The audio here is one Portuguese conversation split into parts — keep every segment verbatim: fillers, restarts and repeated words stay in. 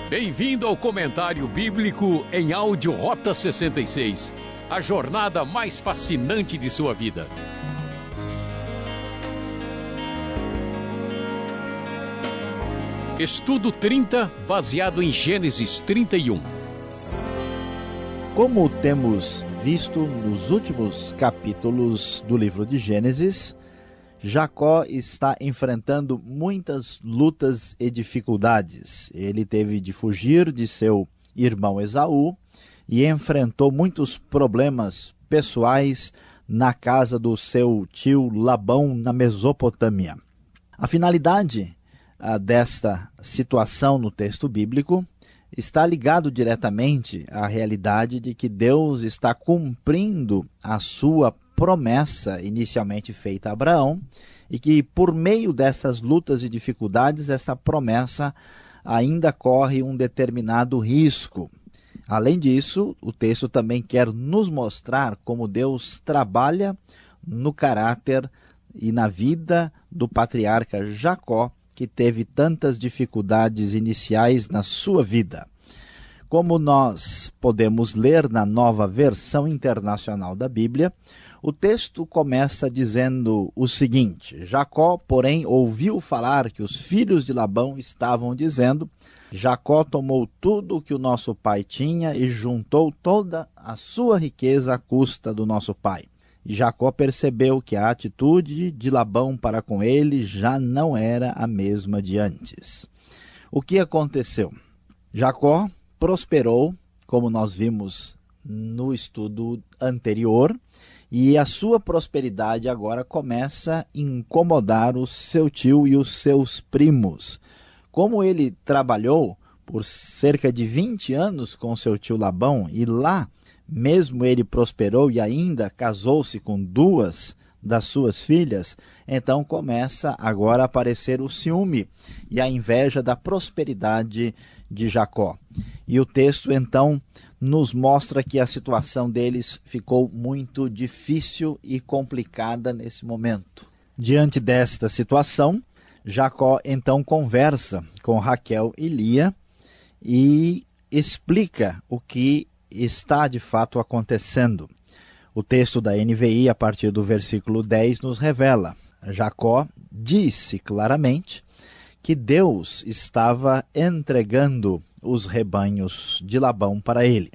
Bem-vindo ao Comentário Bíblico em áudio Rota sessenta e seis, a jornada mais fascinante de sua vida. Estudo trinta, baseado em Gênesis trinta e um. Como temos visto nos últimos capítulos do livro de Gênesis, Jacó está enfrentando muitas lutas e dificuldades. Ele teve de fugir de seu irmão Esaú e enfrentou muitos problemas pessoais na casa do seu tio Labão, na Mesopotâmia. A finalidade ah, desta situação no texto bíblico está ligado diretamente à realidade de que Deus está cumprindo a sua promessa inicialmente feita a Abraão e que por meio dessas lutas e dificuldades essa promessa ainda corre um determinado risco. Além disso, o texto também quer nos mostrar como Deus trabalha no caráter e na vida do patriarca Jacó, que teve tantas dificuldades iniciais na sua vida. Como nós podemos ler na Nova Versão Internacional da Bíblia, o texto começa dizendo o seguinte: Jacó, porém, ouviu falar que os filhos de Labão estavam dizendo: Jacó tomou tudo o que o nosso pai tinha e juntou toda a sua riqueza à custa do nosso pai. E Jacó percebeu que a atitude de Labão para com ele já não era a mesma de antes. O que aconteceu? Jacó prosperou, como nós vimos no estudo anterior, e a sua prosperidade agora começa a incomodar o seu tio e os seus primos. Como ele trabalhou por cerca de vinte anos com seu tio Labão, e lá mesmo ele prosperou e ainda casou-se com duas das suas filhas, então começa agora a aparecer o ciúme e a inveja da prosperidade de Jacó. E o texto então nos mostra que a situação deles ficou muito difícil e complicada nesse momento. Diante desta situação, Jacó então conversa com Raquel e Lia e explica o que está de fato acontecendo. O texto da N V I, a partir do versículo dez, nos revela: Jacó disse claramente que Deus estava entregando os rebanhos de Labão para ele.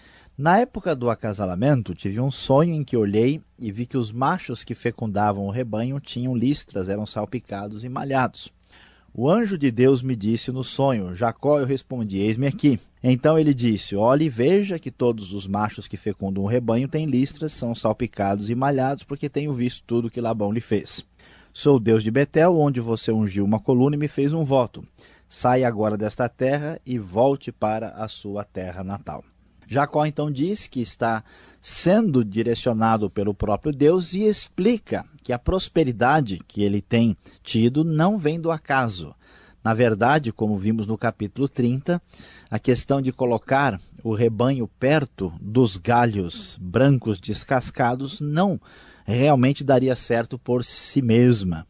Na época do acasalamento, tive um sonho em que olhei e vi que os machos que fecundavam o rebanho tinham listras, eram salpicados e malhados. O anjo de Deus me disse no sonho: Jacó, eu respondi, eis-me aqui. Então ele disse: olhe e veja que todos os machos que fecundam o rebanho têm listras, são salpicados e malhados, porque tenho visto tudo que Labão lhe fez. Sou o Deus de Betel, onde você ungiu uma coluna e me fez um voto. Saia agora desta terra e volte para a sua terra natal. Jacó então diz que está sendo direcionado pelo próprio Deus e explica que a prosperidade que ele tem tido não vem do acaso. Na verdade, como vimos no capítulo trinta, a questão de colocar o rebanho perto dos galhos brancos descascados não realmente daria certo por si mesma.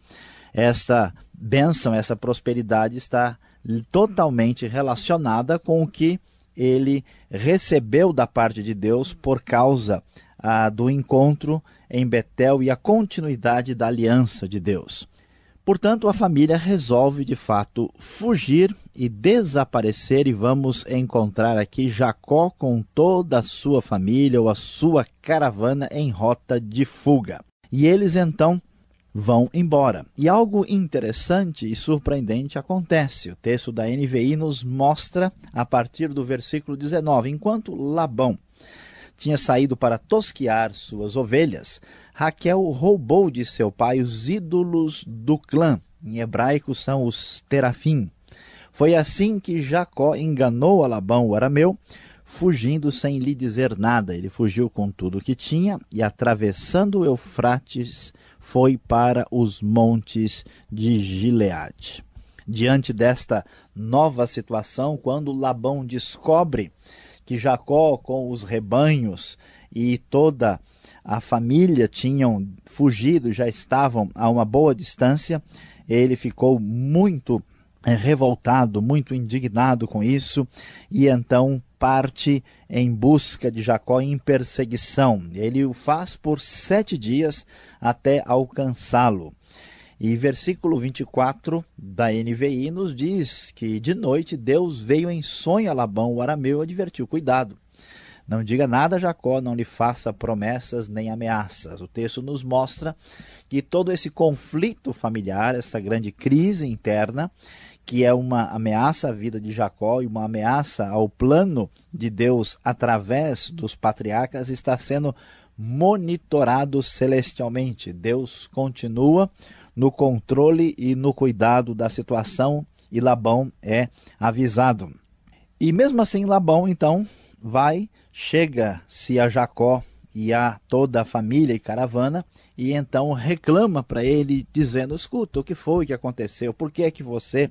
Essa bênção, essa prosperidade está totalmente relacionada com o que ele recebeu da parte de Deus por causa ah, do encontro em Betel e a continuidade da aliança de Deus. Portanto, a família resolve de fato fugir e desaparecer, e vamos encontrar aqui Jacó com toda a sua família ou a sua caravana em rota de fuga. E eles então vão embora. E algo interessante e surpreendente acontece. O texto da N V I nos mostra, a partir do versículo dezenove, enquanto Labão tinha saído para tosquear suas ovelhas, Raquel roubou de seu pai os ídolos do clã. Em hebraico são os terafim. Foi assim que Jacó enganou a Labão, o arameu, fugindo sem lhe dizer nada. Ele fugiu com tudo o que tinha e, atravessando o Eufrates, foi para os montes de Gileade. Diante desta nova situação, quando Labão descobre que Jacó com os rebanhos e toda a família tinham fugido, já estavam a uma boa distância, ele ficou muito é revoltado, muito indignado com isso, e então parte em busca de Jacó em perseguição. Ele o faz por sete dias até alcançá-lo. E versículo vinte e quatro da N V I nos diz que de noite Deus veio em sonho a Labão, o arameu, e advertiu: cuidado, não diga nada a Jacó, não lhe faça promessas nem ameaças. O texto nos mostra que todo esse conflito familiar, essa grande crise interna, que é uma ameaça à vida de Jacó e uma ameaça ao plano de Deus através dos patriarcas, está sendo monitorado celestialmente. Deus continua no controle e no cuidado da situação, e Labão é avisado. E mesmo assim Labão então vai, chega-se a Jacó e a toda a família e caravana, e então reclama para ele, dizendo: escuta, o que foi que aconteceu? Por que é que você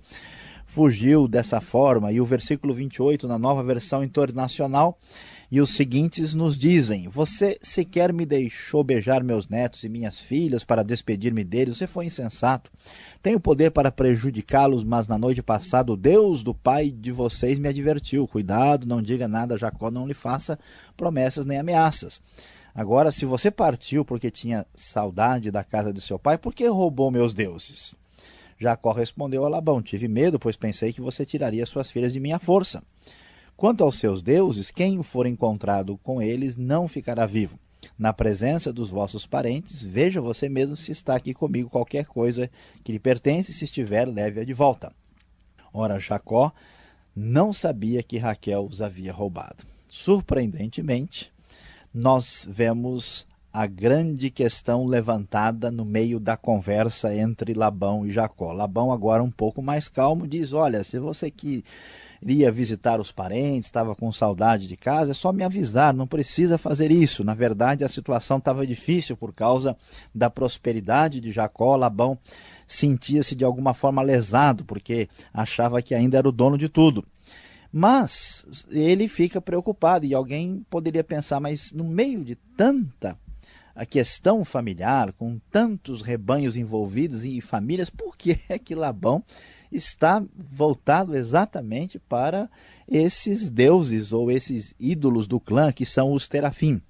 fugiu dessa forma? E o versículo vinte e oito, na Nova Versão Internacional, e os seguintes nos dizem: você sequer me deixou beijar meus netos e minhas filhas para despedir-me deles, você foi insensato. Tenho poder para prejudicá-los, mas na noite passada o Deus do pai de vocês me advertiu: cuidado, não diga nada a Jacó, não lhe faça promessas nem ameaças. Agora, se você partiu porque tinha saudade da casa de seu pai, por que roubou meus deuses? Jacó respondeu a Labão: tive medo, pois pensei que você tiraria suas filhas de minha força. Quanto aos seus deuses, quem for encontrado com eles não ficará vivo. Na presença dos vossos parentes, veja você mesmo se está aqui comigo qualquer coisa que lhe pertence, se estiver, leve-a de volta. Ora, Jacó não sabia que Raquel os havia roubado. Surpreendentemente, nós vemos a grande questão levantada no meio da conversa entre Labão e Jacó. Labão, agora um pouco mais calmo, diz: olha, se você que iria visitar os parentes, estava com saudade de casa, é só me avisar, não precisa fazer isso. Na verdade, a situação estava difícil por causa da prosperidade de Jacó. Labão sentia-se de alguma forma lesado, porque achava que ainda era o dono de tudo. Mas ele fica preocupado, e alguém poderia pensar: mas no meio de tanta a questão familiar, com tantos rebanhos envolvidos e famílias, por que é que Labão está voltado exatamente para esses deuses ou esses ídolos do clã, que são os terafim?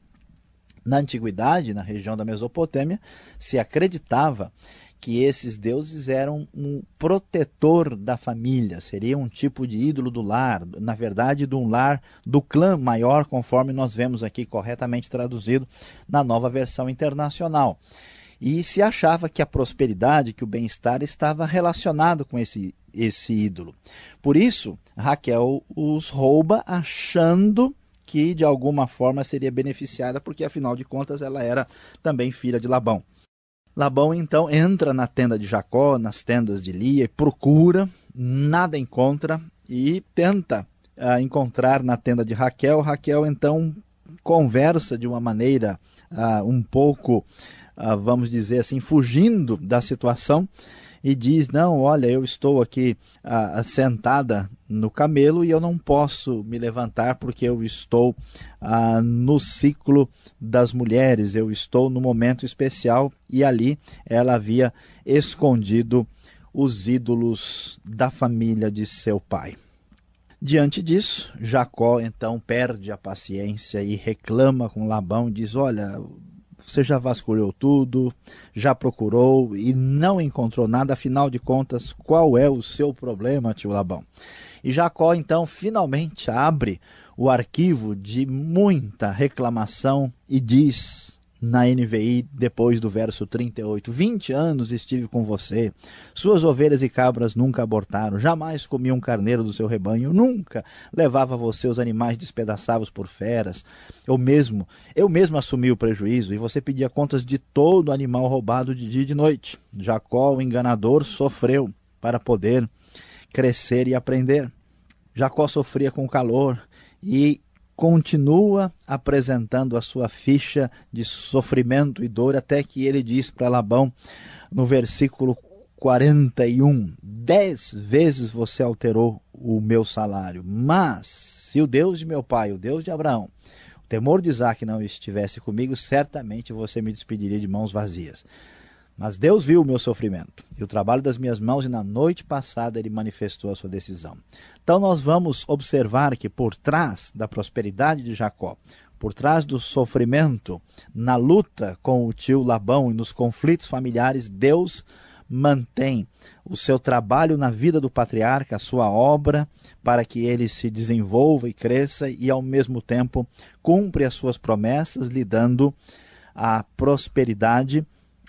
Na antiguidade, na região da Mesopotâmia, se acreditava que esses deuses eram um protetor da família, seria um tipo de ídolo do lar, na verdade de um lar do clã maior, conforme nós vemos aqui corretamente traduzido na Nova Versão Internacional. E se achava que a prosperidade, que o bem-estar estava relacionado com esse, esse ídolo. Por isso, Raquel os rouba, achando que de alguma forma seria beneficiada, porque afinal de contas ela era também filha de Labão. Labão então entra na tenda de Jacó, nas tendas de Lia, e procura, nada encontra, e tenta uh, encontrar na tenda de Raquel. Raquel então conversa de uma maneira uh, um pouco, uh, vamos dizer assim, fugindo da situação, e diz: não, olha, eu estou aqui uh, sentada no camelo e eu não posso me levantar porque eu estou uh, no ciclo das mulheres, eu estou no momento especial. E ali ela havia escondido os ídolos da família de seu pai. Diante disso, Jacó então perde a paciência e reclama com Labão, diz: olha, você já vasculhou tudo, já procurou e não encontrou nada, afinal de contas, qual é o seu problema, tio Labão? E Jacó então finalmente abre o arquivo de muita reclamação e diz na N V I, depois do verso trinta e oito: vinte anos estive com você, suas ovelhas e cabras nunca abortaram, jamais comi um carneiro do seu rebanho, nunca levava você os animais despedaçados por feras, eu mesmo, eu mesmo assumi o prejuízo, e você pedia contas de todo animal roubado de dia e de noite. Jacó, o enganador, sofreu para poder crescer e aprender. Jacó sofria com calor e continua apresentando a sua ficha de sofrimento e dor, até que ele diz para Labão, no versículo quarenta e um, dez vezes você alterou o meu salário, mas se o Deus de meu pai, o Deus de Abraão, o temor de Isaque não estivesse comigo, certamente você me despediria de mãos vazias. Mas Deus viu o meu sofrimento e o trabalho das minhas mãos, e na noite passada ele manifestou a sua decisão. Então nós vamos observar que por trás da prosperidade de Jacó, por trás do sofrimento, na luta com o tio Labão e nos conflitos familiares, Deus mantém o seu trabalho na vida do patriarca, a sua obra, para que ele se desenvolva e cresça, e ao mesmo tempo cumpre as suas promessas, lhe dando a prosperidade,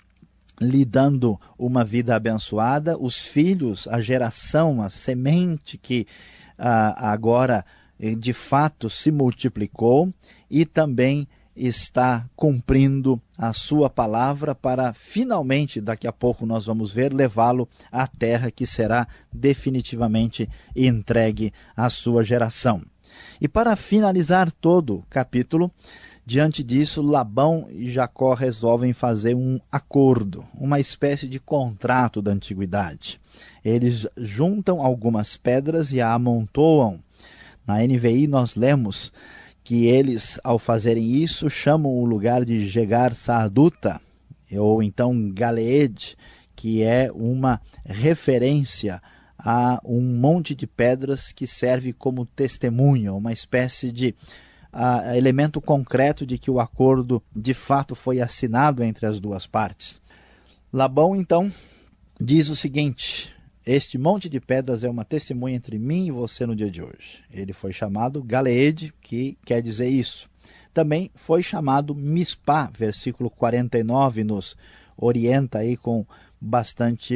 lhe dando uma vida abençoada, os filhos, a geração, a semente que ah, agora de fato se multiplicou, e também está cumprindo a sua palavra para finalmente, daqui a pouco nós vamos ver, levá-lo à terra que será definitivamente entregue à sua geração. E para finalizar todo o capítulo, diante disso, Labão e Jacó resolvem fazer um acordo, uma espécie de contrato da antiguidade. Eles juntam algumas pedras e a amontoam. Na N V I nós lemos que eles, ao fazerem isso, chamam o lugar de Jegar Sarduta, ou então Galeed, que é uma referência a um monte de pedras que serve como testemunha, uma espécie de uh, elemento concreto de que o acordo de fato foi assinado entre as duas partes. Labão, então, diz o seguinte: este monte de pedras é uma testemunha entre mim e você no dia de hoje. Ele foi chamado Galeed, que quer dizer isso. Também foi chamado Mispá, versículo quarenta e nove nos orienta aí com bastante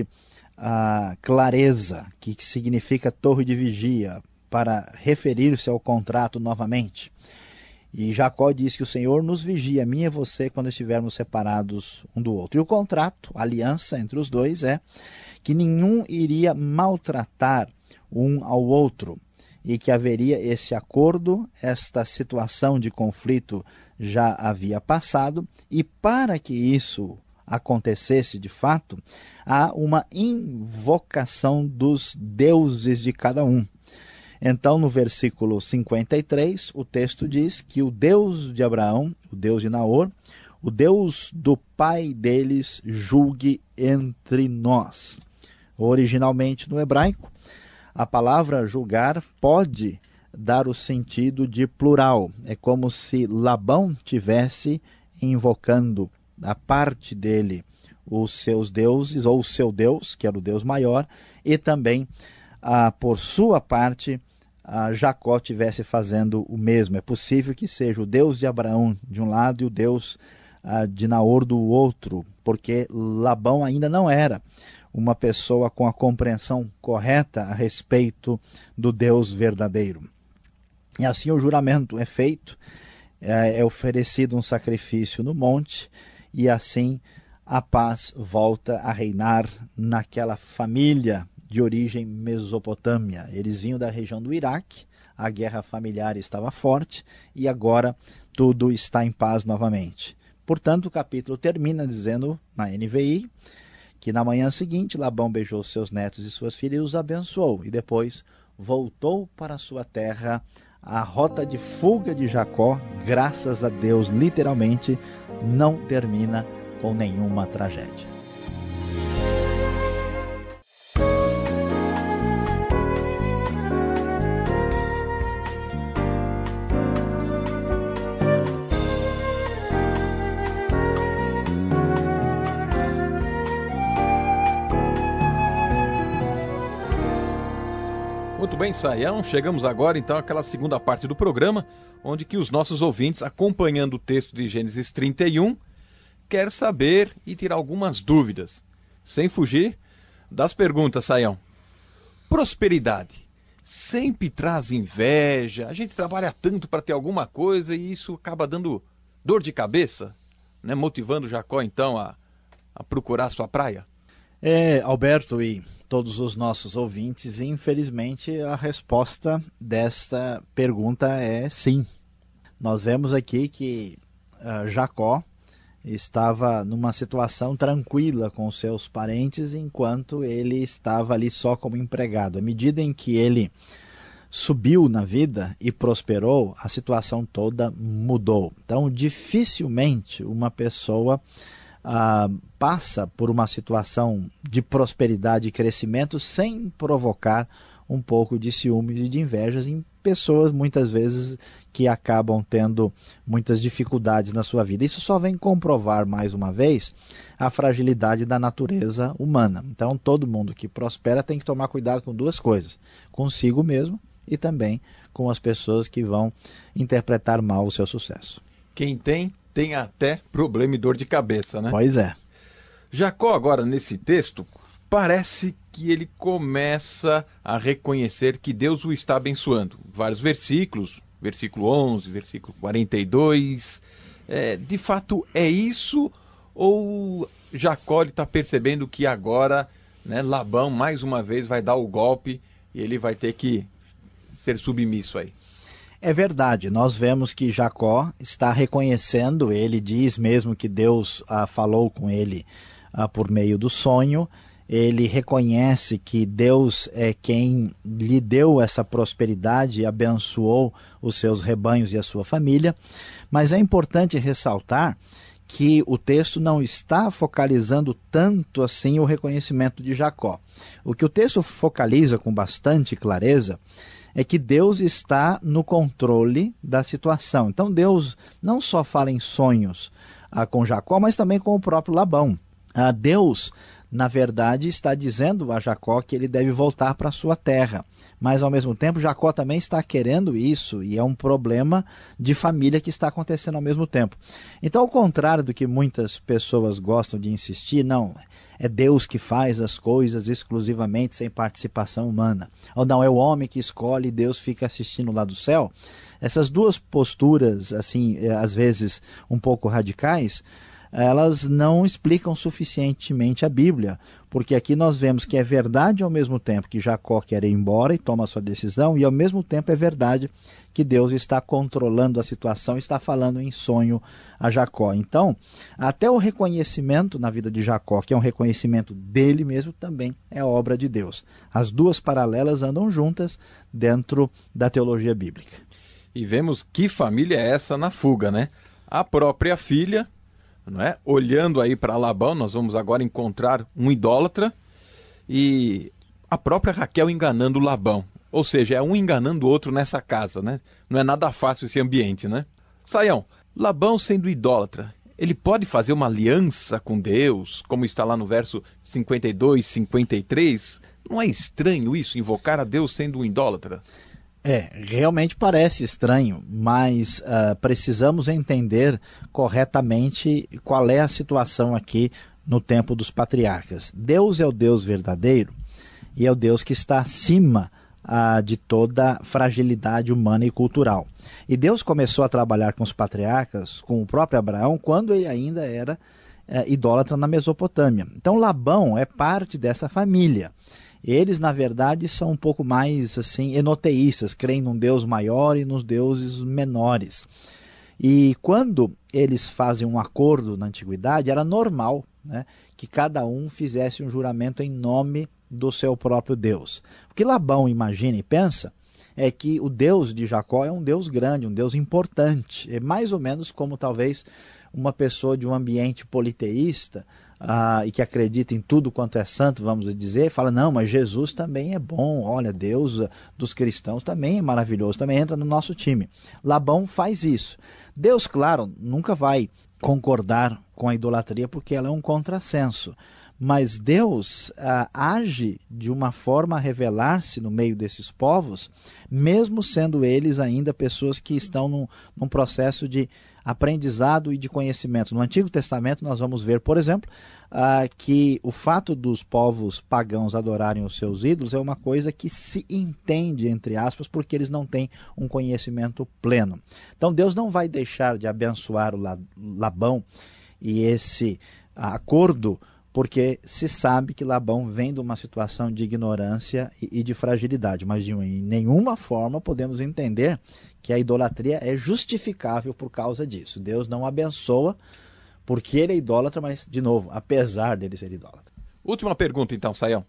uh, clareza, que significa torre de vigia, para referir-se ao contrato novamente. E Jacó diz que o Senhor nos vigia, a mim e você, quando estivermos separados um do outro. E o contrato, a aliança entre os dois é que nenhum iria maltratar um ao outro, e que haveria esse acordo, esta situação de conflito já havia passado, e para que isso acontecesse de fato, há uma invocação dos deuses de cada um. Então, no versículo cinquenta e três, o texto diz que o Deus de Abraão, o Deus de Naor, o Deus do pai deles, julgue entre nós. Originalmente no hebraico, a palavra julgar pode dar o sentido de plural. É como se Labão tivesse invocando da parte dele os seus deuses, ou o seu Deus, que era o Deus maior, e também, ah, por sua parte, ah, Jacó tivesse fazendo o mesmo. É possível que seja o Deus de Abraão de um lado e o Deus ah, de Naor do outro, porque Labão ainda não era uma pessoa com a compreensão correta a respeito do Deus verdadeiro. E assim o juramento é feito, é, é oferecido um sacrifício no monte, e assim a paz volta a reinar naquela família de origem Mesopotâmia. Eles vinham da região do Iraque, a guerra familiar estava forte, e agora tudo está em paz novamente. Portanto, o capítulo termina dizendo, na N V I, que na manhã seguinte Labão beijou seus netos e suas filhas e os abençoou, e depois voltou para sua terra. A rota de fuga de Jacó, graças a Deus, literalmente, não termina com nenhuma tragédia. Muito bem, Saião, chegamos agora então àquela segunda parte do programa, onde que os nossos ouvintes, acompanhando o texto de Gênesis trinta e um, quer saber e tirar algumas dúvidas, sem fugir das perguntas, Saião. Prosperidade sempre traz inveja, a gente trabalha tanto para ter alguma coisa e isso acaba dando dor de cabeça, né? Motivando Jacó então a, a procurar sua praia? É, Alberto e todos os nossos ouvintes, infelizmente a resposta desta pergunta é sim. Nós vemos aqui que uh, Jacó estava numa situação tranquila com seus parentes, enquanto ele estava ali só como empregado. À medida em que ele subiu na vida e prosperou, a situação toda mudou. Então, dificilmente uma pessoa ah, passa por uma situação de prosperidade e crescimento sem provocar um pouco de ciúme e de invejas em pessoas, muitas vezes, que acabam tendo muitas dificuldades na sua vida. Isso só vem comprovar, mais uma vez, a fragilidade da natureza humana. Então, todo mundo que prospera tem que tomar cuidado com duas coisas: consigo mesmo e também com as pessoas que vão interpretar mal o seu sucesso. Quem tem, tem até problema e dor de cabeça, né? Pois é. Jacó, agora, nesse texto, parece que ele começa a reconhecer que Deus o está abençoando. Vários versículos, versículo onze, versículo quarenta e dois. É, de fato, é isso? Ou Jacó está percebendo que agora, né, Labão, mais uma vez, vai dar o golpe e ele vai ter que ser submisso aí? É verdade, nós vemos que Jacó está reconhecendo, ele diz mesmo que Deus ah, falou com ele ah, por meio do sonho. Ele reconhece que Deus é quem lhe deu essa prosperidade e abençoou os seus rebanhos e a sua família, mas é importante ressaltar que o texto não está focalizando tanto assim o reconhecimento de Jacó. O que o texto focaliza com bastante clareza é que Deus está no controle da situação. Então Deus não só fala em sonhos ah, com Jacó, mas também com o próprio Labão. Ah, Deus, na verdade, está dizendo a Jacó que ele deve voltar para a sua terra. Mas, ao mesmo tempo, Jacó também está querendo isso, e é um problema de família que está acontecendo ao mesmo tempo. Então, ao contrário do que muitas pessoas gostam de insistir, não, é Deus que faz as coisas exclusivamente sem participação humana. Ou não, é o homem que escolhe e Deus fica assistindo lá do céu. Essas duas posturas, assim, às vezes um pouco radicais, elas não explicam suficientemente a Bíblia, porque aqui nós vemos que é verdade ao mesmo tempo que Jacó quer ir embora e toma a sua decisão, e ao mesmo tempo é verdade que Deus está controlando a situação, está falando em sonho a Jacó. Então, até o reconhecimento na vida de Jacó, que é um reconhecimento dele mesmo, também é obra de Deus. As duas paralelas andam juntas dentro da teologia bíblica. E vemos que família é essa na fuga, né? A própria filha, não é? Olhando aí para Labão, nós vamos agora encontrar um idólatra, e a própria Raquel enganando Labão. Ou seja, é um enganando o outro nessa casa, né? Não é nada fácil esse ambiente, né? Saião, Labão sendo idólatra, ele pode fazer uma aliança com Deus, como está lá no verso cinquenta e dois, cinquenta e três? Não é estranho isso, invocar a Deus sendo um idólatra? É, realmente parece estranho, mas uh, precisamos entender corretamente qual é a situação aqui no tempo dos patriarcas. Deus é o Deus verdadeiro e é o Deus que está acima uh, de toda fragilidade humana e cultural. E Deus começou a trabalhar com os patriarcas, com o próprio Abraão, quando ele ainda era uh, idólatra na Mesopotâmia. Então Labão é parte dessa família. Eles, na verdade, são um pouco mais assim enoteístas, creem num Deus maior e nos deuses menores. E quando eles fazem um acordo na antiguidade, era normal, né, que cada um fizesse um juramento em nome do seu próprio Deus. O que Labão imagina e pensa é que o Deus de Jacó é um Deus grande, um Deus importante. É mais ou menos como talvez uma pessoa de um ambiente politeísta, Ah, e que acredita em tudo quanto é santo, vamos dizer, fala, não, mas Jesus também é bom, olha, Deus dos cristãos também é maravilhoso, também entra no nosso time. Labão faz isso. Deus, claro, nunca vai concordar com a idolatria porque ela é um contrassenso, mas Deus ah, age de uma forma a revelar-se no meio desses povos, mesmo sendo eles ainda pessoas que estão num, num processo de aprendizado e de conhecimento. No Antigo Testamento nós vamos ver, por exemplo, uh, que o fato dos povos pagãos adorarem os seus ídolos é uma coisa que se entende, entre aspas, porque eles não têm um conhecimento pleno. Então Deus não vai deixar de abençoar o Labão e esse acordo, porque se sabe que Labão vem de uma situação de ignorância e de fragilidade, mas de nenhuma forma podemos entender que a idolatria é justificável por causa disso. Deus não abençoa porque ele é idólatra, mas, de novo, apesar dele ser idólatra. Última pergunta então, Saião.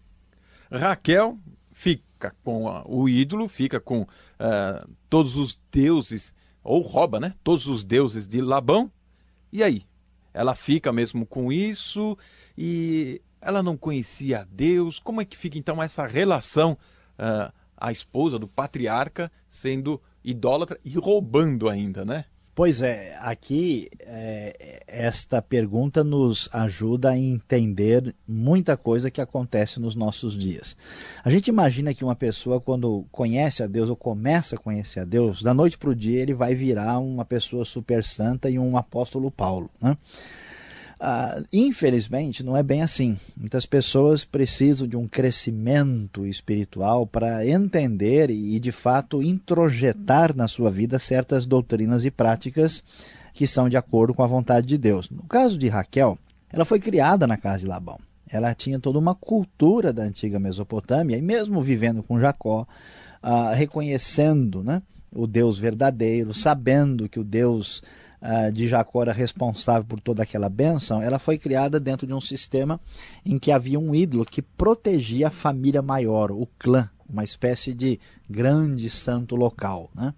Raquel fica com a, o ídolo, fica com uh, todos os deuses, ou rouba, né? Todos os deuses de Labão. E aí? ela fica mesmo com isso e ela não conhecia Deus. Como é que fica então essa relação, uh, a esposa do patriarca sendo idólatra e roubando ainda, né? Pois é, aqui é, esta pergunta nos ajuda a entender muita coisa que acontece nos nossos dias. A gente imagina que uma pessoa, quando conhece a Deus ou começa a conhecer a Deus, da noite para o dia ele vai virar uma pessoa super santa e um apóstolo Paulo, né? Ah, infelizmente não é bem assim. Muitas pessoas precisam de um crescimento espiritual para entender e de fato introjetar na sua vida certas doutrinas e práticas que são de acordo com a vontade de Deus. No caso de Raquel, ela foi criada na casa de Labão. Ela tinha toda uma cultura da antiga Mesopotâmia e mesmo vivendo com Jacó, ah, reconhecendo, né, o Deus verdadeiro, sabendo que o Deus Uh, de Jacó era responsável por toda aquela bênção, ela foi criada dentro de um sistema em que havia um ídolo que protegia a família maior, o clã, uma espécie de grande santo local, né?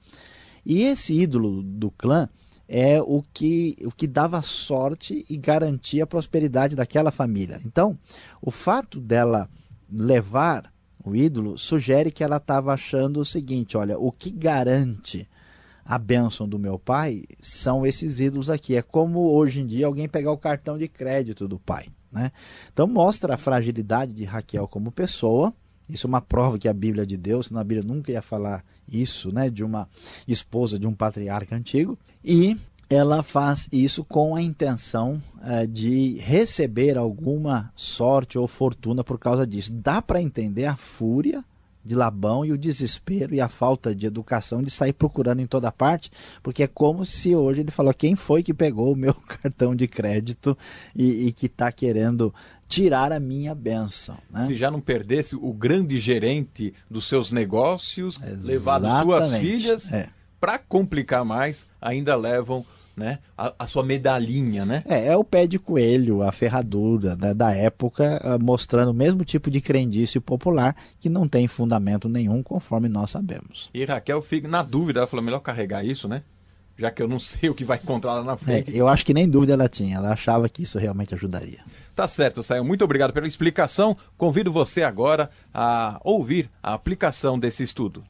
E esse ídolo do clã é o que, o que dava sorte e garantia a prosperidade daquela família. Então, o fato dela levar o ídolo sugere que ela estava achando o seguinte: olha, o que garante a bênção do meu pai são esses ídolos aqui. É como hoje em dia alguém pegar o cartão de crédito do pai, né? Então mostra a fragilidade de Raquel como pessoa. Isso é uma prova que a Bíblia é de Deus, senão a Bíblia nunca ia falar isso, né, de uma esposa de um patriarca antigo. E ela faz isso com a intenção uh, de receber alguma sorte ou fortuna por causa disso. Dá para entender a fúria de Labão e o desespero e a falta de educação de sair procurando em toda parte, porque é como se hoje ele falou: quem foi que pegou o meu cartão de crédito e, e que está querendo tirar a minha bênção, né? Se já não perdesse o grande gerente dos seus negócios, Exatamente. levado suas filhas, é. Para complicar mais, ainda levam, né, a, a sua medalhinha, né? É, é o pé de coelho, a ferradura da, da época, uh, mostrando o mesmo tipo de crendice popular que não tem fundamento nenhum, conforme nós sabemos. E Raquel fica na dúvida, ela falou: melhor carregar isso, né? Já que eu não sei o que vai encontrar lá na frente. É, eu acho que nem dúvida ela tinha, ela achava que isso realmente ajudaria. Tá certo, Saio. Muito obrigado pela explicação. Convido você agora a ouvir a aplicação desse estudo.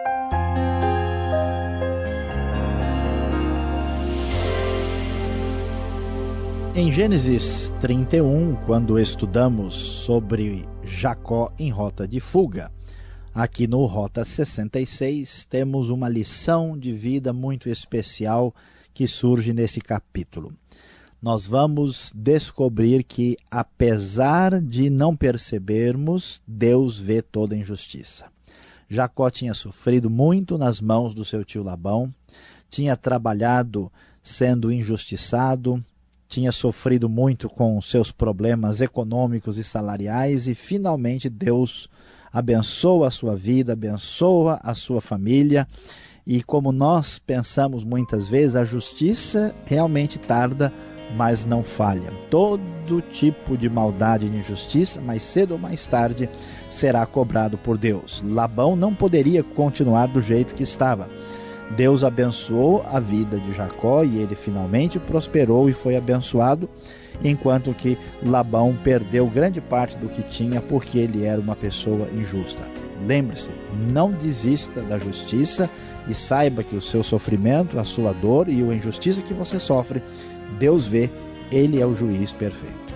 Em Gênesis trinta e um, quando estudamos sobre Jacó em rota de fuga, aqui no Rota sessenta e seis temos uma lição de vida muito especial que surge nesse capítulo. Nós vamos descobrir que, apesar de não percebermos, Deus vê toda a injustiça. Jacó tinha sofrido muito nas mãos do seu tio Labão, tinha trabalhado sendo injustiçado, tinha sofrido muito com seus problemas econômicos e salariais e finalmente Deus abençoa a sua vida, abençoa a sua família. E como nós pensamos muitas vezes, a justiça realmente tarda, mas não falha. Todo tipo de maldade e injustiça, mais cedo ou mais tarde, será cobrado por Deus. Labão não poderia continuar do jeito que estava. Deus abençoou a vida de Jacó e ele finalmente prosperou e foi abençoado, enquanto que Labão perdeu grande parte do que tinha porque ele era uma pessoa injusta. Lembre-se, não desista da justiça e saiba que o seu sofrimento, a sua dor e a injustiça que você sofre, Deus vê, Ele é o juiz perfeito.